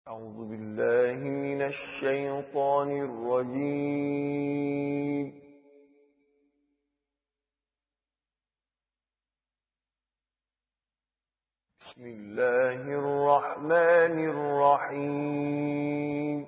أعوذ بالله من الشيطان الرجيم. بسم الله الرحمن الرحيم.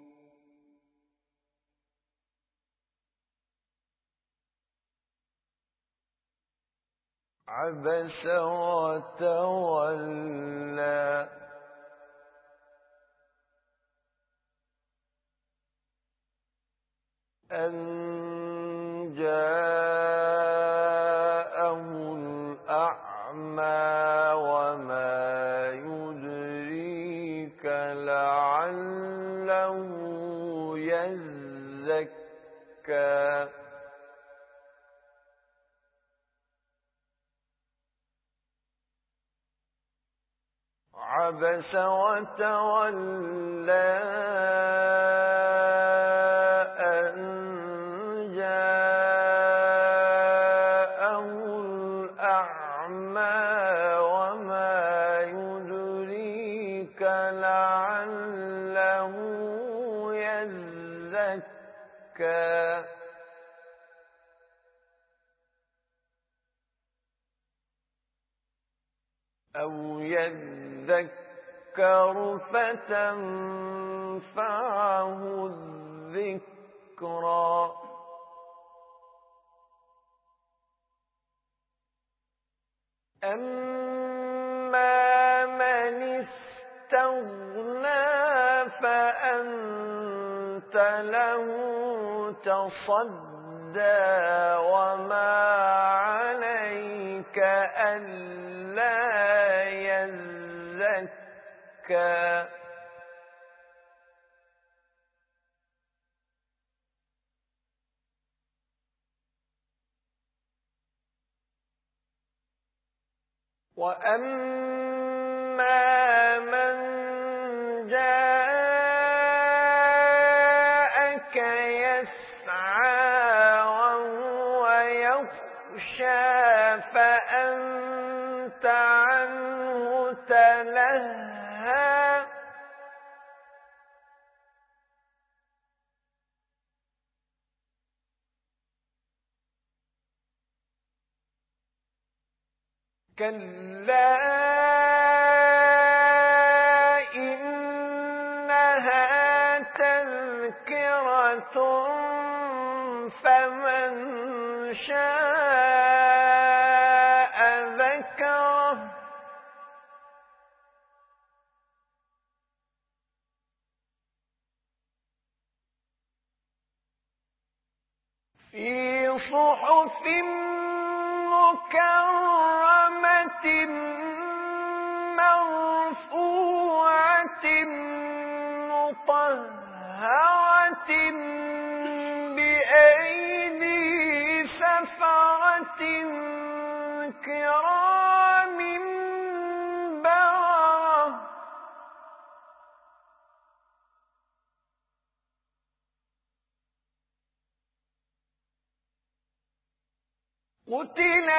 عبس وتولى أن جاءه الأعمى وما يدريك لعله يزكى عبس وتولى أن جاءه الأعمى وما يدريك لعله يزكى أو يذكر فتنفعه الذكرى أما من استغنى فأنت له تصدى وما عليك ألا يزكى وأما من جاءك يسعى وهو يخشى فأنت عنه تلهى كلا إنها تذكرة فمن شاء ذكره في صحف مكرمة مرفوعة مطهرة بأيدي سفرة كرام بررة قتل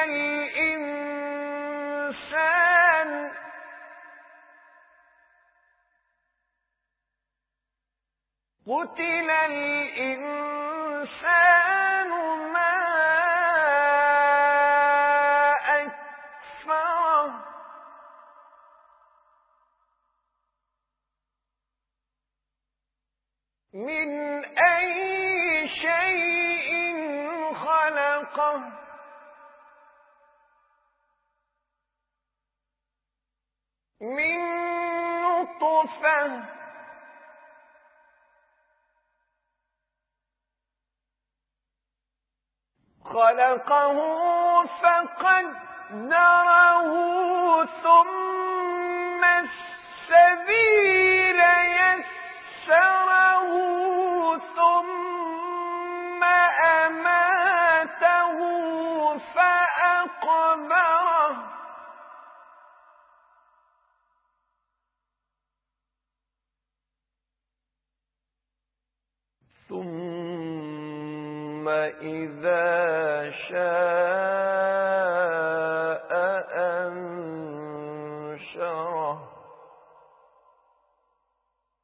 الإنسان ما أكفره من أي شيء خلقه من نطفة خلقه فقدره ثم السبيل يسره ثم أماته فأقبره ثم إذا شاء أنشره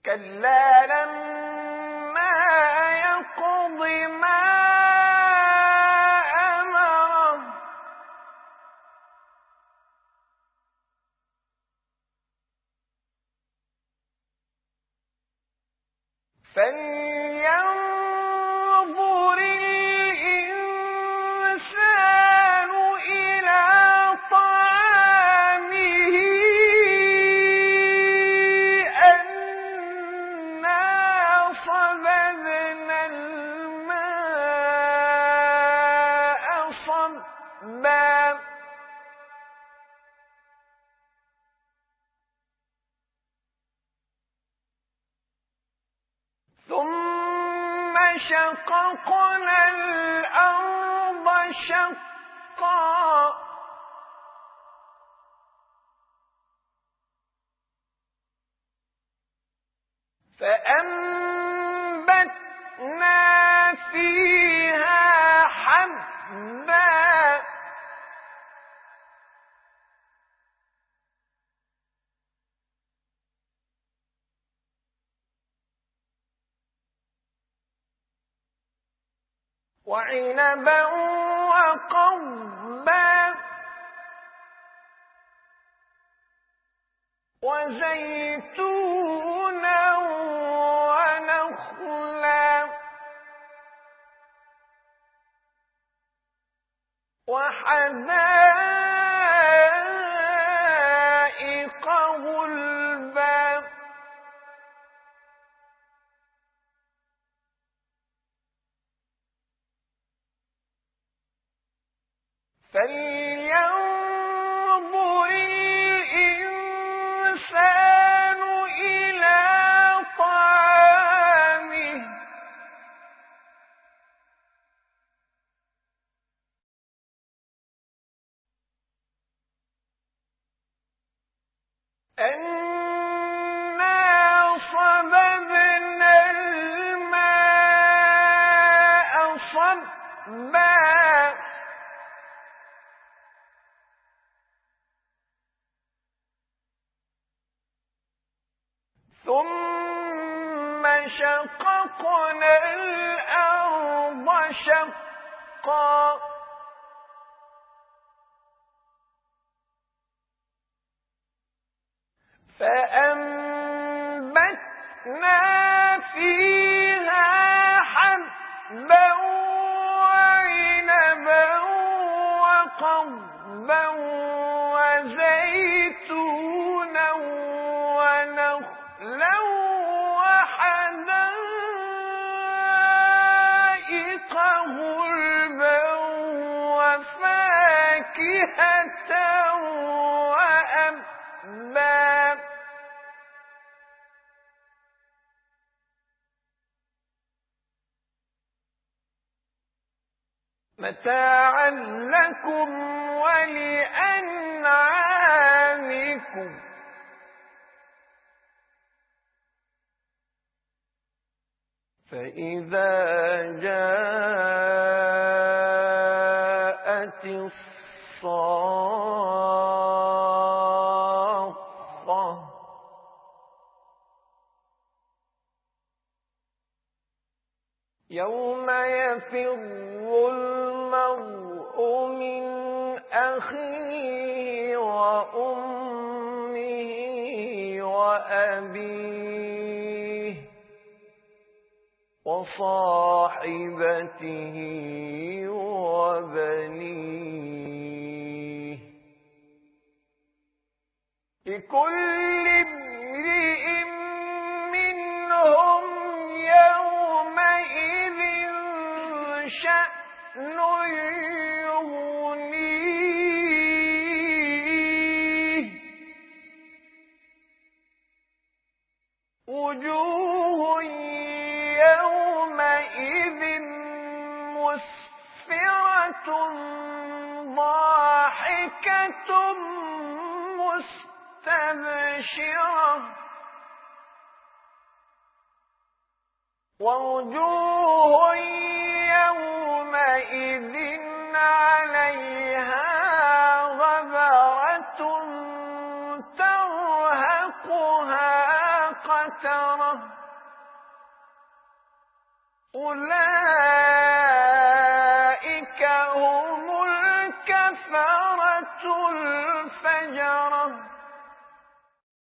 كلا لما يقض ما أمره فلينظر الإنسان إلى طعامه أنا صببنا الماء صبا ثم شققنا الأرض شقا فأنبتنا فيها حبا وعنبا وقضبا وزيتونا ونخلا وحدائق غلبا فلينظر الإنسان إلى طعامه أنا صببنا الماء صبا ثم شققنا الأرض شقا فأنبتنا فيها حبا وعنبا وقضبا وزيتونا ونخلا وحدائق غلبا وفاكهة وأبا متاعا لكم ولأنعامكم فإذا جاءت الصاخة يوم يفر المرء من أخيه وأمه وأبيه وصاحبته وبنيه لكل امرئ منهم يومئذ شأن يغنيه وجوه يومئذ مسفرة ضاحكة مستبشرة ووجوه يومئذ عليها غبرة ترهقها قترة قترة أولئك هم الكفرة الفجرة